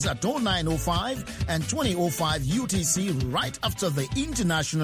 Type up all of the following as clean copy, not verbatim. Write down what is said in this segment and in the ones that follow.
At 0905 and 2005 UTC right after the international.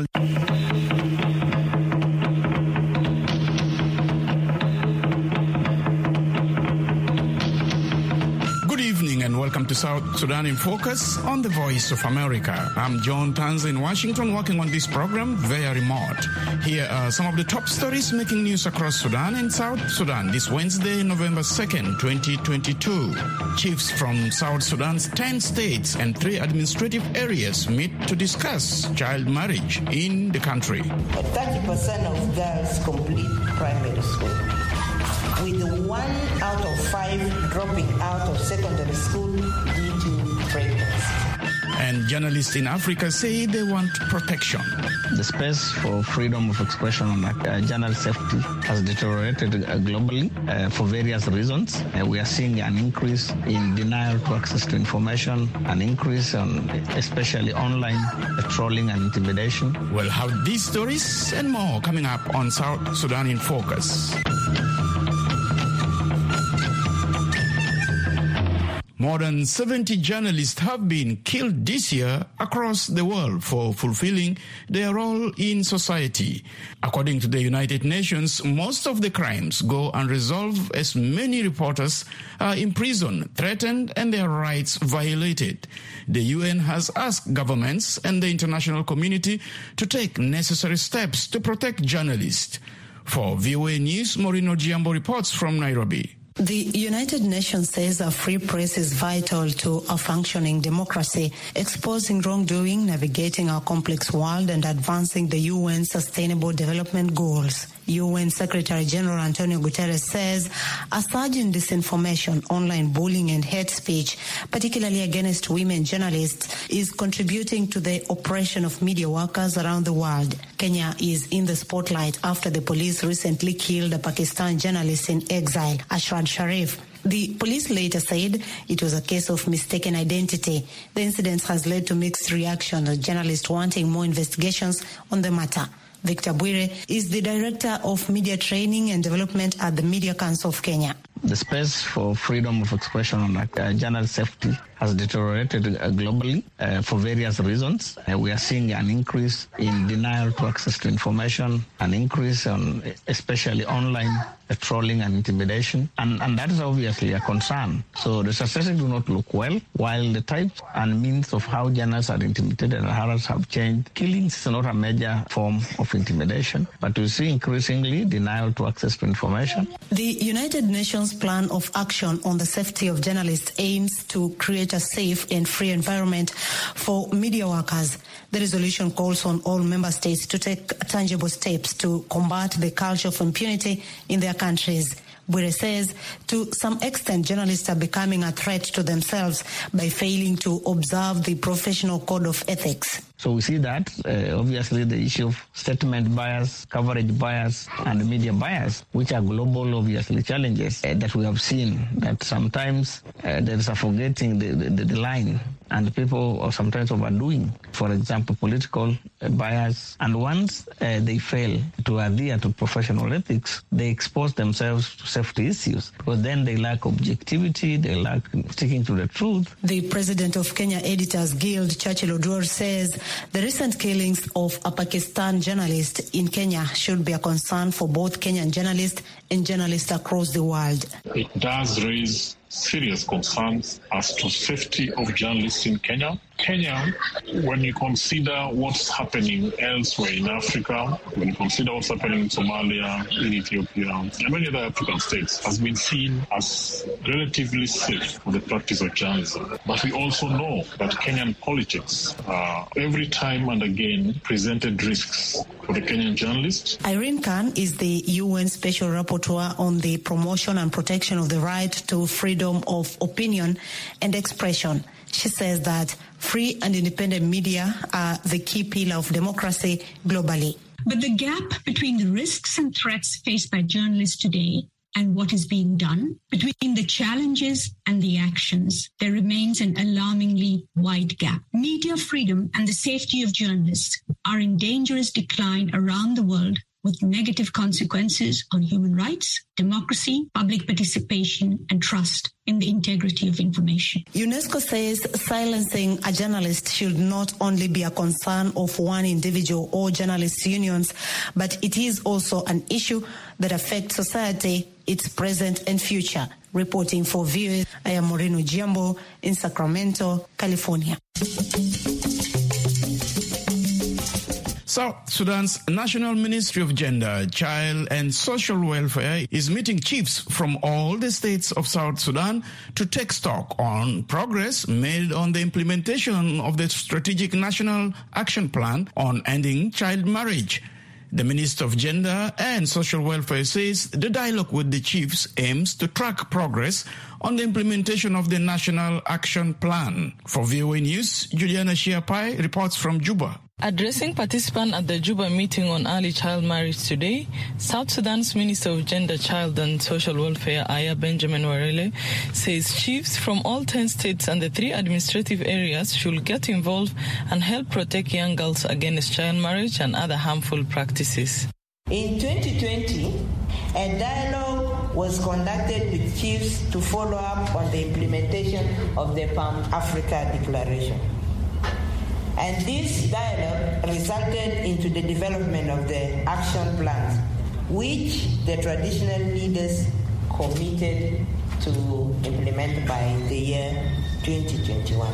Good evening and welcome to South Sudan in Focus on the Voice of America. I'm John Tanza in Washington, working on this program via remote. Here are some of the top stories making news across Sudan and South Sudan this Wednesday, November 2nd, 2022. Chiefs from South Sudan's 10 states and 3 administrative areas meet to discuss child marriage in the country. 30% of girls complete primary school, with 1 out of 5 dropping out of secondary school due to pregnancy. And journalists in Africa say they want protection. The space for freedom of expression and journal safety has deteriorated globally for various reasons. We are seeing an increase in denial to access to information, an increase on especially online trolling and intimidation. We'll have these stories and more coming up on South Sudan in Focus. More than 70 journalists have been killed this year across the world for fulfilling their role in society. According to the United Nations, most of the crimes go unresolved as many reporters are imprisoned, threatened, and their rights violated. The UN has asked governments and the international community to take necessary steps to protect journalists. For VOA News, Maureen Ojiambo reports from Nairobi. The United Nations says a free press is vital to a functioning democracy, exposing wrongdoing, navigating our complex world, and advancing the UN Sustainable Development Goals. UN Secretary General Antonio Guterres says a surge in disinformation, online bullying, and hate speech, particularly against women journalists, is contributing to the oppression of media workers around the world. Kenya is in the spotlight after the police recently killed a Pakistan journalist in exile, Ashrad Sharif. The police later said it was a case of mistaken identity. The incident has led to mixed reactions, with journalists wanting more investigations on the matter. Victor Bwire is the Director of Media Training and Development at the Media Council of Kenya. The space for freedom of expression and journal safety has deteriorated globally for various reasons. We are seeing an increase in denial to access to information, an increase on especially online trolling and intimidation, and that is obviously a concern. So the statistics do not look well. While the types and means of how journalists are intimidated and harassed have changed, killings is not a major form of intimidation, but we see increasingly denial to access to information. The United Nations Plan of Action on the Safety of Journalists aims to create a safe and free environment for media workers. The resolution calls on all member states to take tangible steps to combat the culture of impunity in their countries. Bwire says, to some extent, journalists are becoming a threat to themselves by failing to observe the professional code of ethics. So we see that, obviously, the issue of statement bias, coverage bias, and media bias, which are global, obviously, challenges that we have seen, that sometimes there is a forgetting the line, and people are sometimes overdoing, for example, political bias. And once they fail to adhere to professional ethics, they expose themselves to safety issues, because then they lack objectivity, they lack sticking to the truth. The president of Kenya Editors Guild, Churchill Oduor, says the recent killings of a Pakistan journalist in Kenya should be a concern for both Kenyan journalists and journalists across the world. It does raise serious concerns as to safety of journalists in Kenya. Kenya, when you consider what's happening elsewhere in Africa, when you consider what's happening in Somalia, in Ethiopia, and many other African states, has been seen as relatively safe for the practice of journalism. But we also know that Kenyan politics every time and again presented risks for the Kenyan journalists. Irene Khan is the UN Special Rapporteur on the promotion and protection of the right to freedom of opinion and expression. She says that free and independent media are the key pillar of democracy globally. But the gap between the risks and threats faced by journalists today and what is being done, between the challenges and the actions, there remains an alarmingly wide gap. Media freedom and the safety of journalists are in dangerous decline around the world with negative consequences on human rights, democracy, public participation, and trust in the integrity of information. UNESCO says silencing a journalist should not only be a concern of one individual or journalists' unions, but it is also an issue that affects society, its present and future. Reporting for VOA, I am Moreno Giambo in Sacramento, California. South Sudan's National Ministry of Gender, Child and Social Welfare is meeting chiefs from all the states of South Sudan to take stock on progress made on the implementation of the Strategic National Action Plan on ending child marriage. The Minister of Gender and Social Welfare says the dialogue with the chiefs aims to track progress on the implementation of the National Action Plan. For VOA News, Juliana Shiapai reports from Juba. Addressing participants at the Juba meeting on early child marriage today, South Sudan's Minister of Gender, Child and Social Welfare, Aya Benjamin Warele, says chiefs from all 10 states and the 3 administrative areas should get involved and help protect young girls against child marriage and other harmful practices. In 2020, a dialogue was conducted with chiefs to follow up on the implementation of the Pan-Africa Declaration. And this dialogue resulted into the development of the action plans, which the traditional leaders committed to implement by the year 2021.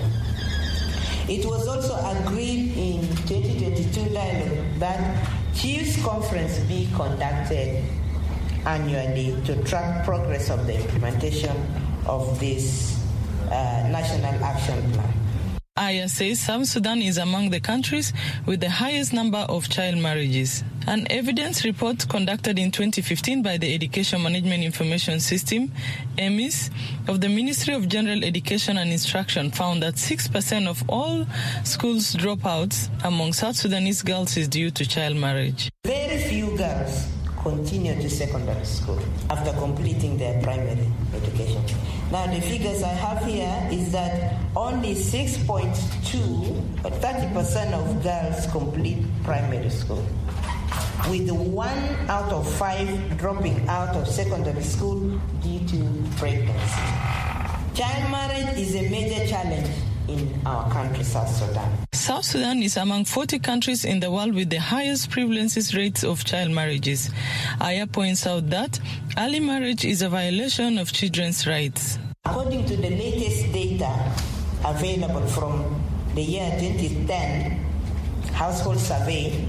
It was also agreed in 2022 dialogue that Chiefs Conference be conducted annually to track progress of the implementation of this National Action Plan. Aya says South Sudan is among the countries with the highest number of child marriages. An evidence report conducted in 2015 by the Education Management Information System, EMIS, of the Ministry of General Education and Instruction found that 6% of all schools dropouts among South Sudanese girls is due to child marriage. Very few girls continue to secondary school after completing their primary education. Now the figures I have here is that only 6.2 or 30% of girls complete primary school, with 1 out of 5 dropping out of secondary school due to pregnancy. Child marriage is a major challenge in our country, South Sudan. South Sudan is among 40 countries in the world with the highest prevalence rates of child marriages. Aya points out that early marriage is a violation of children's rights. According to the latest data available from the year 2010 household survey,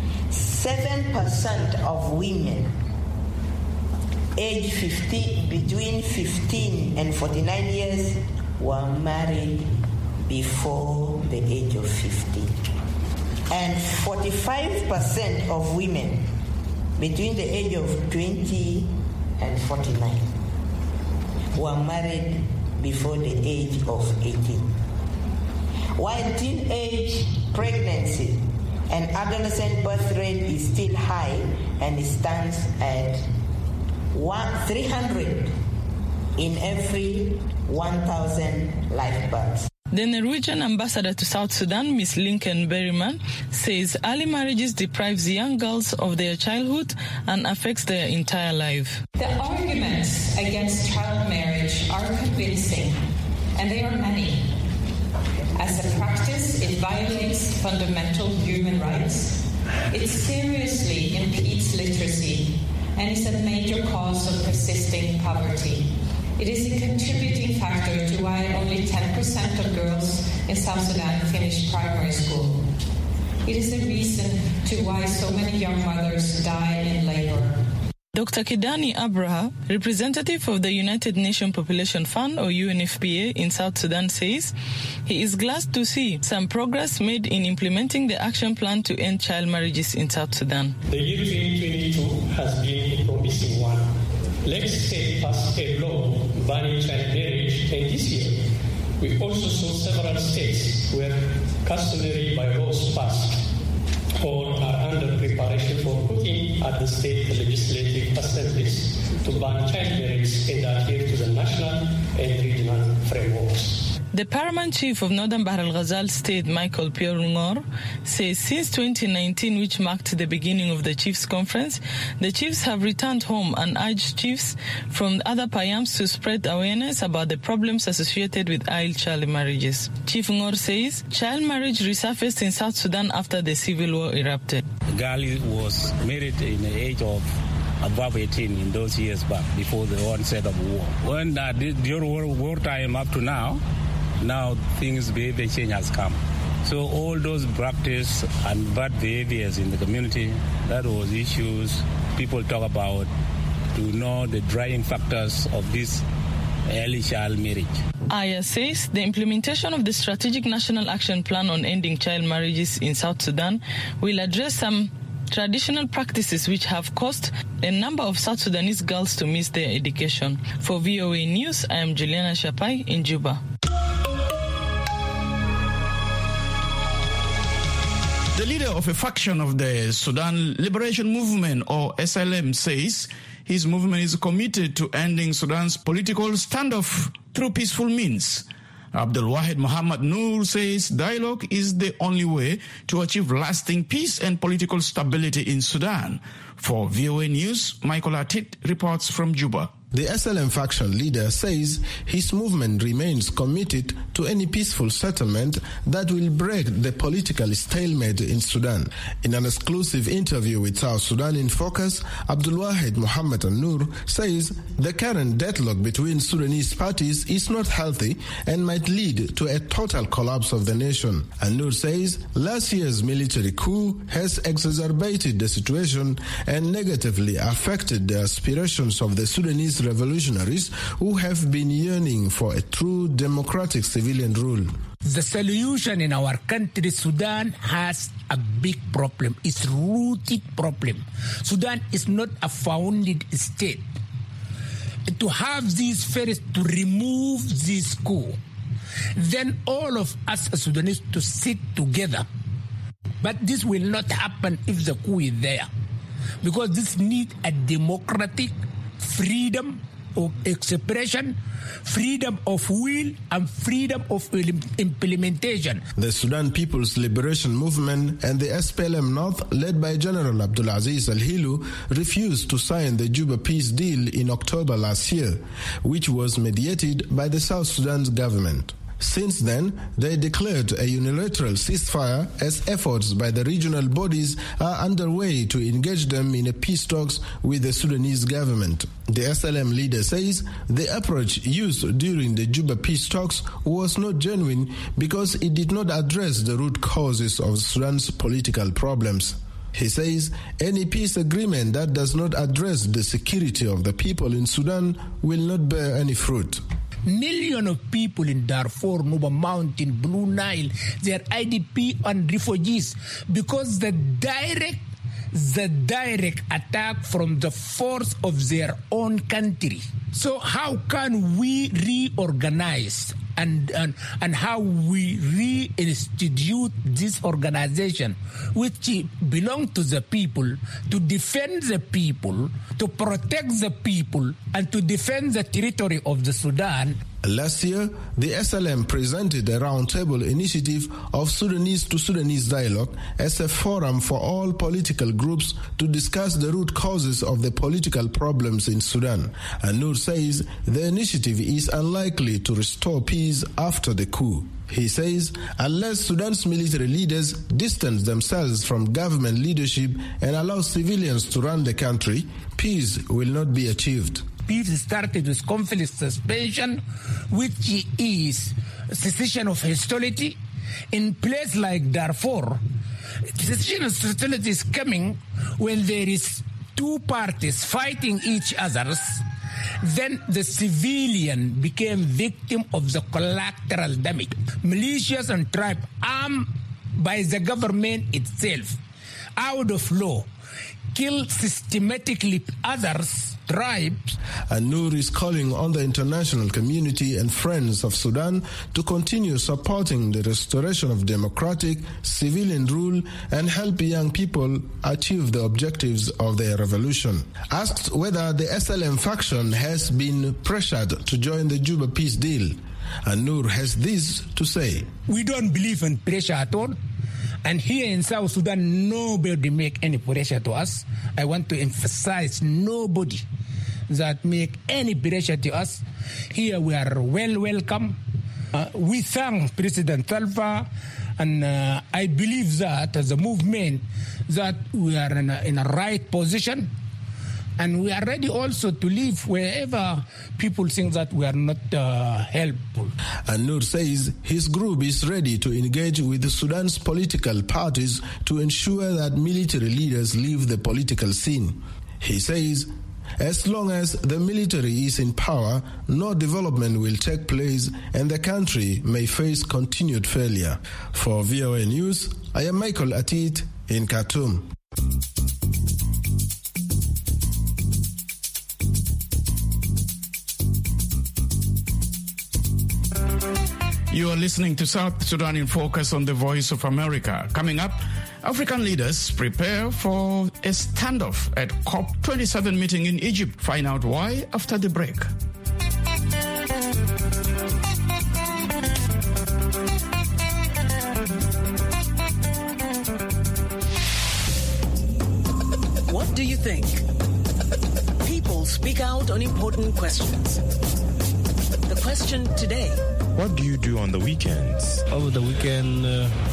7% of women aged between 15 and 49 years were married before the age of 50. And 45% of women between the age of 20 and 49 were married before the age of 18. While teenage pregnancy and adolescent birth rate is still high and it stands at 300 in every 1,000 live births. The Norwegian ambassador to South Sudan, Ms. Lincoln Berryman, says early marriages deprives young girls of their childhood and affects their entire life. The arguments against child marriage are convincing, and they are many. As a practice, it violates fundamental human rights. It seriously impedes literacy and is a major cause of persisting poverty. It is a contributing factor to why only 10% of girls in South Sudan finish primary school. It is a reason to why so many young mothers die in labor. Dr. Kidani Abraha, representative of the United Nations Population Fund, or UNFPA, in South Sudan, says he is glad to see some progress made in implementing the action plan to end child marriages in South Sudan. The year 2022 has been a promising one. Lex State passed a law banning child marriage, and this year we also saw several states where customary bylaws passed or are under preparation for putting at the state legislative assemblies to ban child marriage and adhere to the national and regional frameworks. The paramount chief of Northern Bahr el Ghazal State, Michael Pierre Ngor, says since 2019, which marked the beginning of the chiefs' conference, the chiefs have returned home and urged chiefs from other payams to spread awareness about the problems associated with child marriages. Chief Ngor says child marriage resurfaced in South Sudan after the civil war erupted. The girl was married in the age of above 18 in those years back, before the onset of war. When during wartime up to now things, behavior change has come. So all those practice and bad behaviors in the community, that was issues people talk about to know the driving factors of this early child marriage. Aya says the implementation of the Strategic National Action Plan on Ending Child Marriages in South Sudan will address some traditional practices which have caused a number of South Sudanese girls to miss their education. For VOA News, I am Juliana Shapai in Juba. The leader of a faction of the Sudan Liberation Movement, or SLM, says his movement is committed to ending Sudan's political standoff through peaceful means. Abdul Wahid Muhammad Noor says dialogue is the only way to achieve lasting peace and political stability in Sudan. For VOA News, Michael Atit reports from Juba. The SLM faction leader says his movement remains committed to any peaceful settlement that will break the political stalemate in Sudan. In an exclusive interview with South Sudan in Focus, Abdul Wahid Muhammad Noor says the current deadlock between Sudanese parties is not healthy and might lead to a total collapse of the nation. Noor says last year's military coup has exacerbated the situation and negatively affected the aspirations of the Sudanese revolutionaries who have been yearning for a true democratic civilian rule. The solution in our country, Sudan, has a big problem. It's a rooted problem. Sudan is not a founded state. To have this first, to remove this coup, then all of us as Sudanese to sit together. But this will not happen if the coup is there, because this needs a democratic freedom of expression, freedom of will, and freedom of implementation. The Sudan People's Liberation Movement and the SPLM North, led by General Abdulaziz Al-Hilu, refused to sign the Juba peace deal in October last year, which was mediated by the South Sudan's government. Since then, they declared a unilateral ceasefire as efforts by the regional bodies are underway to engage them in a peace talks with the Sudanese government. The SLM leader says the approach used during the Juba peace talks was not genuine because it did not address the root causes of Sudan's political problems. He says any peace agreement that does not address the security of the people in Sudan will not bear any fruit. Millions of people in Darfur, Nuba Mountain, Blue Nile, they are IDP and refugees because the direct attack from the force of their own country. So how can we reorganize and how we reinstitute this organization which belong to the people, to defend the people, to protect the people, and to defend the territory of the Sudan? Last year, the SLM presented a roundtable initiative of Sudanese to Sudanese dialogue as a forum for all political groups to discuss the root causes of the political problems in Sudan. And Noor says the initiative is unlikely to restore peace after the coup. He says unless Sudan's military leaders distance themselves from government leadership and allow civilians to run the country, peace will not be achieved. Peace started with conflict suspension, which is cessation of hostility. In place like Darfur, cessation of hostility is coming when there is two parties fighting each other. Then the civilian became victim of the collateral damage. Militias and tribes armed by the government itself, out of law, kill systematically others, tribes. And Noor is calling on the international community and friends of Sudan to continue supporting the restoration of democratic civilian rule and help young people achieve the objectives of their revolution. Asked whether the SLM faction has been pressured to join the Juba peace deal, And Noor has this to say. We don't believe in pressure at all. And here in South Sudan, nobody make any pressure to us. I want to emphasize nobody that make any pressure to us. Here we are welcome. We thank President Salva, and I believe that as a movement that we are in a right position, and we are ready also to live wherever people think that we are not helpful. And Noor says his group is ready to engage with Sudan's political parties to ensure that military leaders leave the political scene. He says, as long as the military is in power, no development will take place and the country may face continued failure. For VOA News, I am Michael Atit in Khartoum. You are listening to South Sudan in Focus on the Voice of America. Coming up, African leaders prepare for a standoff at COP27 meeting in Egypt. Find out why after the break. What do you think? People speak out on important questions. The question today. What do you do on the weekends? Over the weekend,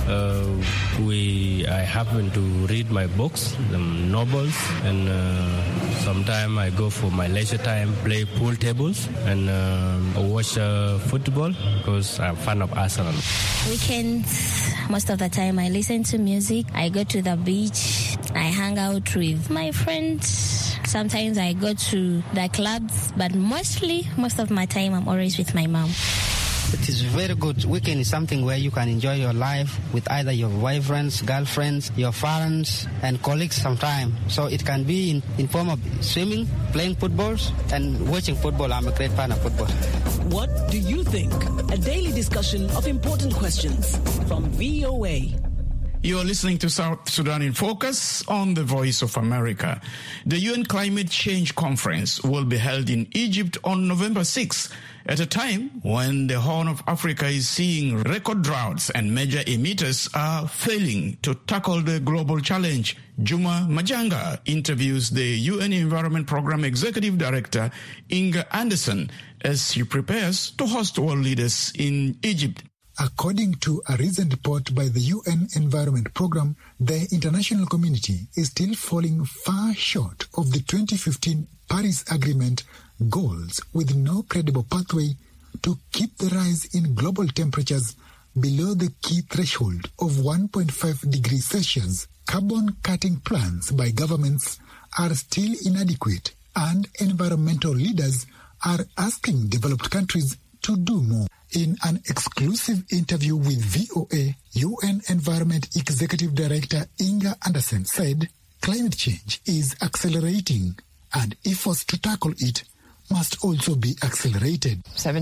I happen to read my books, the novels, and sometimes I go for my leisure time, play pool tables, and watch football because I'm a fan of Arsenal. Weekends, most of the time I listen to music. I go to the beach. I hang out with my friends. Sometimes I go to the clubs, but most of my time I'm always with my mom. It is very good. Weekend is something where you can enjoy your life with either your boyfriends, girlfriends, your parents, and colleagues sometimes. So it can be in form of swimming, playing football, and watching football. I'm a great fan of football. What do you think? A daily discussion of important questions from VOA. You are listening to South Sudan in Focus on the Voice of America. The UN Climate Change Conference will be held in Egypt on November 6th, at a time when the Horn of Africa is seeing record droughts and major emitters are failing to tackle the global challenge. Juma Majanga interviews the UN Environment Programme Executive Director Inga Anderson as she prepares to host world leaders in Egypt. According to a recent report by the UN Environment Programme, the international community is still falling far short of the 2015 Paris Agreement goals, with no credible pathway to keep the rise in global temperatures below the key threshold of 1.5 degrees Celsius. Carbon-cutting plans by governments are still inadequate, and environmental leaders are asking developed countries to do more. In an exclusive interview with VOA, UN Environment Executive Director Inga Anderson said climate change is accelerating and efforts to tackle it must also be accelerated.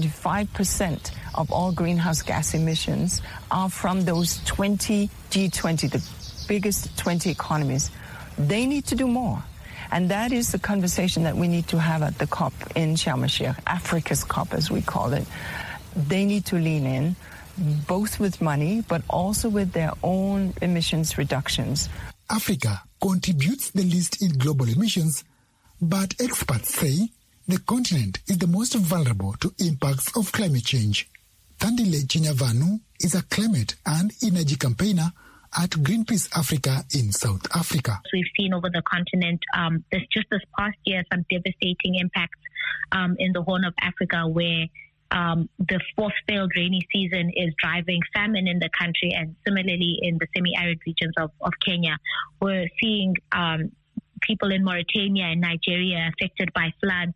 75% of all greenhouse gas emissions are from those 20 G20, the biggest 20 economies. They need to do more. And that is the conversation that we need to have at the COP in Sharm el-Sheikh, Africa's COP as we call it. They need to lean in, both with money, but also with their own emissions reductions. Africa contributes the least in global emissions, but experts say the continent is the most vulnerable to impacts of climate change. Thandile Chinyavanu is a climate and energy campaigner at Greenpeace Africa in South Africa. We've seen over the continent this past year some devastating impacts in the Horn of Africa, where the fourth failed rainy season is driving famine in the country, and similarly in the semi-arid regions of Kenya. We're seeing people in Mauritania and Nigeria affected by floods,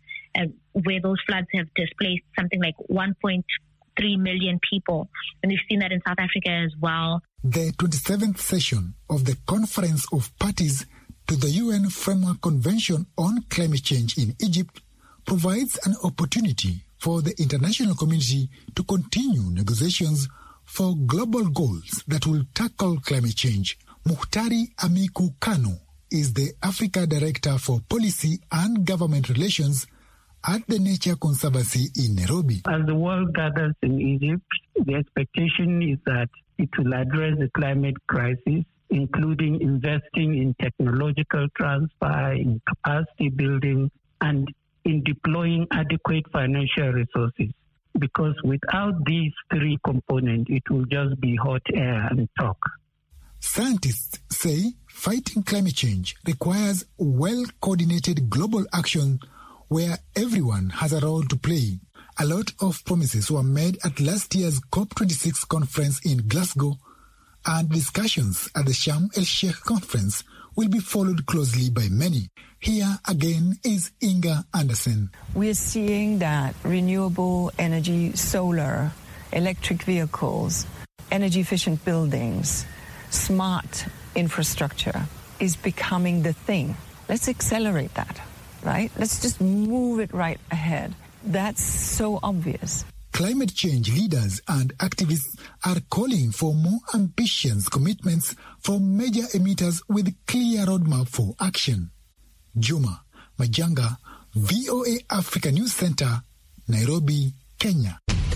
where those floods have displaced something like 1.3 million people. And we've seen that in South Africa as well. The 27th session of the Conference of Parties to the UN Framework Convention on Climate Change in Egypt provides an opportunity for the international community to continue negotiations for global goals that will tackle climate change. Muhtari Amiku Kano is the Africa Director for Policy and Government Relations at the Nature Conservancy in Nairobi. As the world gathers in Egypt, the expectation is that it will address the climate crisis, including investing in technological transfer, in capacity building, and in deploying adequate financial resources. Because without these three components, it will just be hot air and talk. Scientists say fighting climate change requires well-coordinated global action where everyone has a role to play. A lot of promises were made at last year's COP26 conference in Glasgow, and discussions at the Sharm el-Sheikh conference will be followed closely by many. Here again is Inga Anderson. We're seeing that renewable energy, solar, electric vehicles, energy-efficient buildings, smart infrastructure is becoming the thing. Let's accelerate that, right? Let's just move it right ahead. That's so obvious. Climate change leaders and activists are calling for more ambitious commitments from major emitters with clear roadmap for action. Juma Majanga, VOA Africa News Center, Nairobi, Kenya.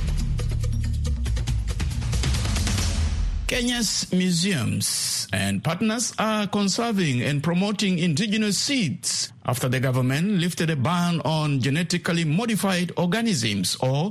Kenya's museums and partners are conserving and promoting indigenous seeds after the government lifted a ban on genetically modified organisms, or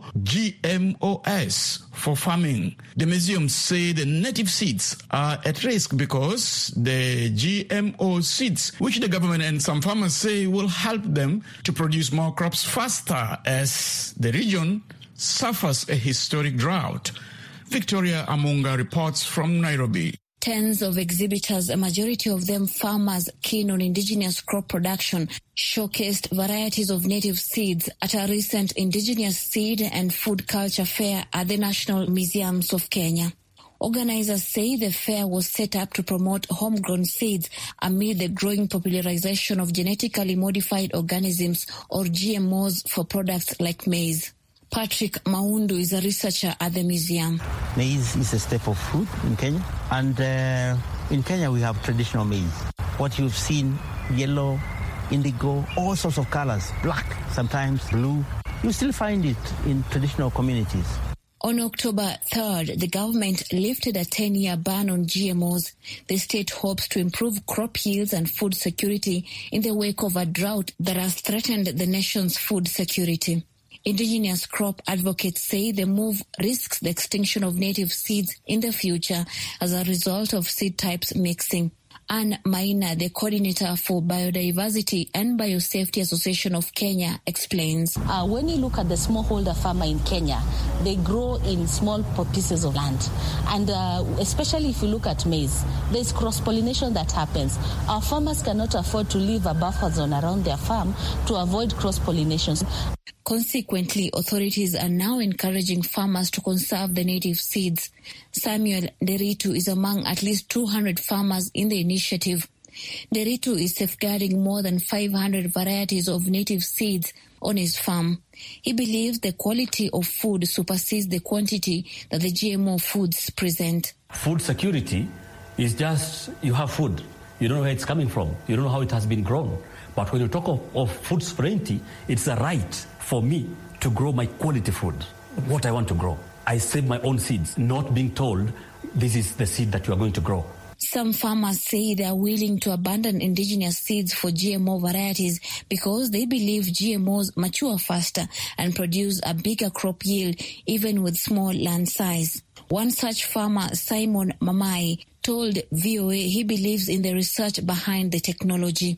GMOs, for farming. The museums say the native seeds are at risk because the GMO seeds, which the government and some farmers say will help them to produce more crops faster as the region suffers a historic drought. Victoria Amunga reports from Nairobi. Tens of exhibitors, a majority of them farmers keen on indigenous crop production, showcased varieties of native seeds at a recent Indigenous Seed and Food Culture Fair at the National Museums of Kenya. Organizers say the fair was set up to promote homegrown seeds amid the growing popularization of genetically modified organisms, or GMOs, for products like maize. Patrick Maundu is a researcher at the museum. Maize is a staple food in Kenya, and in Kenya we have traditional maize. What you've seen, yellow, indigo, all sorts of colors, black, sometimes blue, you still find it in traditional communities. On October 3rd, the government lifted a 10-year ban on GMOs. The state hopes to improve crop yields and food security in the wake of a drought that has threatened the nation's food security. Indigenous crop advocates say the move risks the extinction of native seeds in the future as a result of seed types mixing. Anne Maina, the coordinator for Biodiversity and Biosafety Association of Kenya, explains. When you look at the smallholder farmer in Kenya, they grow in small pieces of land. And especially if you look at maize, there's cross-pollination that happens. Our farmers cannot afford to leave a buffer zone around their farm to avoid cross-pollination. Consequently, authorities are now encouraging farmers to conserve the native seeds. Samuel Nderitu is among at least 200 farmers in the initiative. Nderitu is safeguarding more than 500 varieties of native seeds on his farm. He believes the quality of food supersedes the quantity that the GMO foods present. Food security is just you have food. You don't know where it's coming from. You don't know how it has been grown. But when you talk of food sovereignty, it's a right for me to grow my quality food, what I want to grow. I save my own seeds, not being told this is the seed that you are going to grow. Some farmers say they are willing to abandon indigenous seeds for GMO varieties because they believe GMOs mature faster and produce a bigger crop yield even with small land size. One such farmer, Simon Mamai, told VOA he believes in the research behind the technology.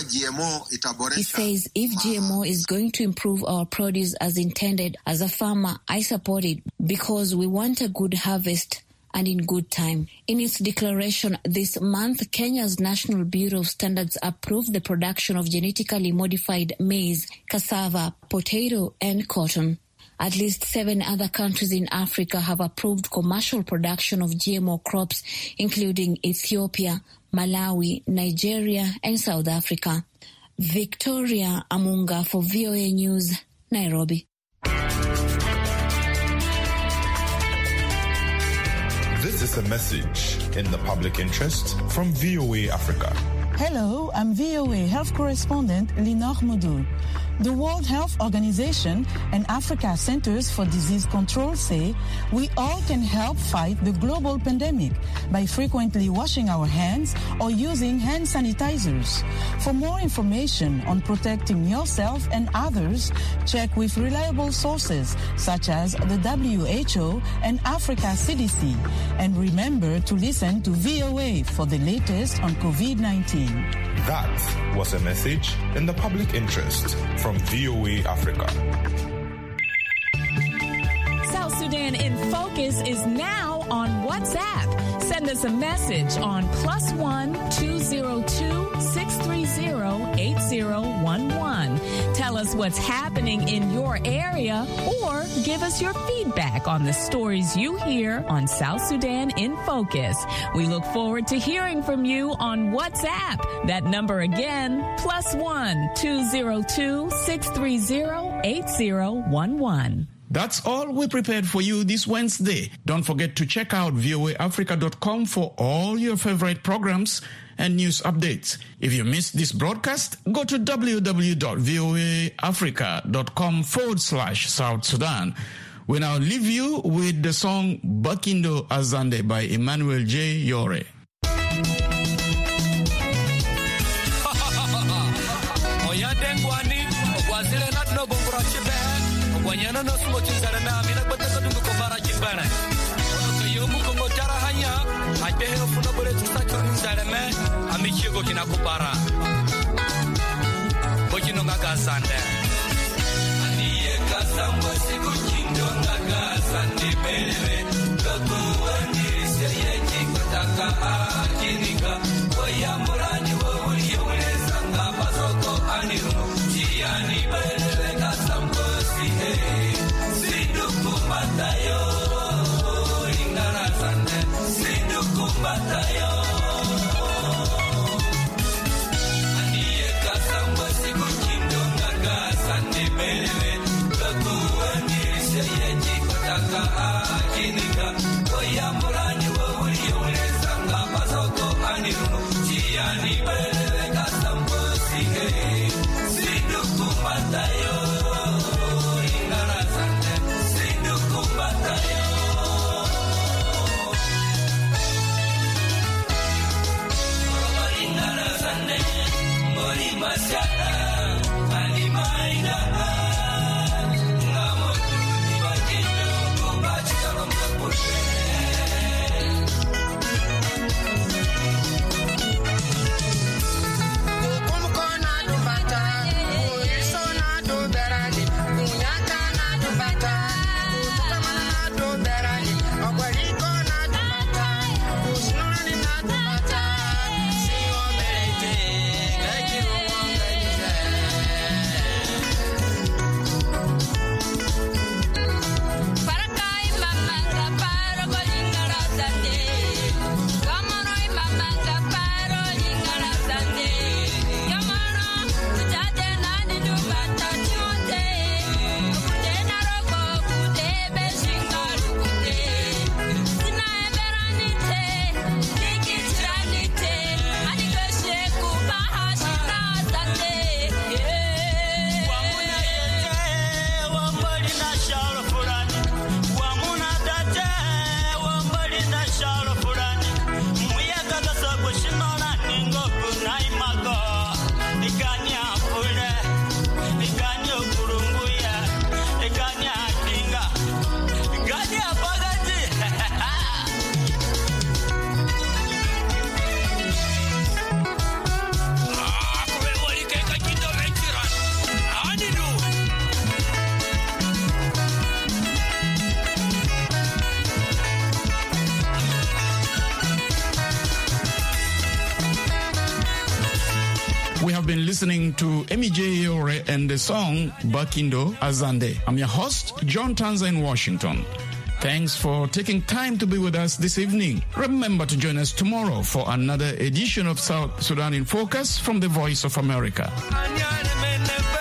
He says if GMO is going to improve our produce as intended, as a farmer, I support it because we want a good harvest and in good time. In its declaration this month, Kenya's National Bureau of Standards approved the production of genetically modified maize, cassava, potato, and cotton. At least 7 other countries in Africa have approved commercial production of GMO crops, including Ethiopia, Malawi, Nigeria, and South Africa. Victoria Amunga for VOA News, Nairobi. This is a message in the public interest from VOA Africa. Hello, I'm VOA Health Correspondent Linor Modou. The World Health Organization and Africa Centers for Disease Control say we all can help fight the global pandemic by frequently washing our hands or using hand sanitizers. For more information on protecting yourself and others, check with reliable sources such as the WHO and Africa CDC. And remember to listen to VOA for the latest on COVID-19. That was a message in the public interest from VOA Africa. South Sudan in Focus is now on WhatsApp. Send us a message on +1 202 630 8011. Tell us what's happening in your area or give us your feedback on the stories you hear on South Sudan in Focus. We look forward to hearing from you on WhatsApp. That number again, +1 202 630 8011. That's all we prepared for you this Wednesday. Don't forget to check out voaafrica.com for all your favorite programs and news updates. If you missed this broadcast, go to www.voaafrica.com/South Sudan. We now leave you with the song Bakindo Azande by Emmanuel J. Yore. Wanyana no sumo chinzara na mina bataka dungu kobara kimbana. Kayomu kongo tara hanya, atehe ofuna bole tusa chinzara me, amichigo kina kubara. Bokino ngaga sande. Aniye kasamba siku chindo ngaga sande belewe. Loku wani seye chikotaka akinika. Waya murani wa uli yule sanga pasoko aniru. Chiani belewe kasamba. Sindukumatayo, ingara sande, sindukumatayo. Aniye kasamba siku chindo ngaga sande belewe. Lokuwa nirise yeji kotaka akinika. Koya murani wa uli yule sanga pasoko aniruno. Chiani belewe kasamba sige, sindukumatayo. We have been listening to Emi J. Yore and the song Bakindo Azande. I'm your host, John Tanza in Washington. Thanks for taking time to be with us this evening. Remember to join us tomorrow for another edition of South Sudan in Focus from the Voice of America.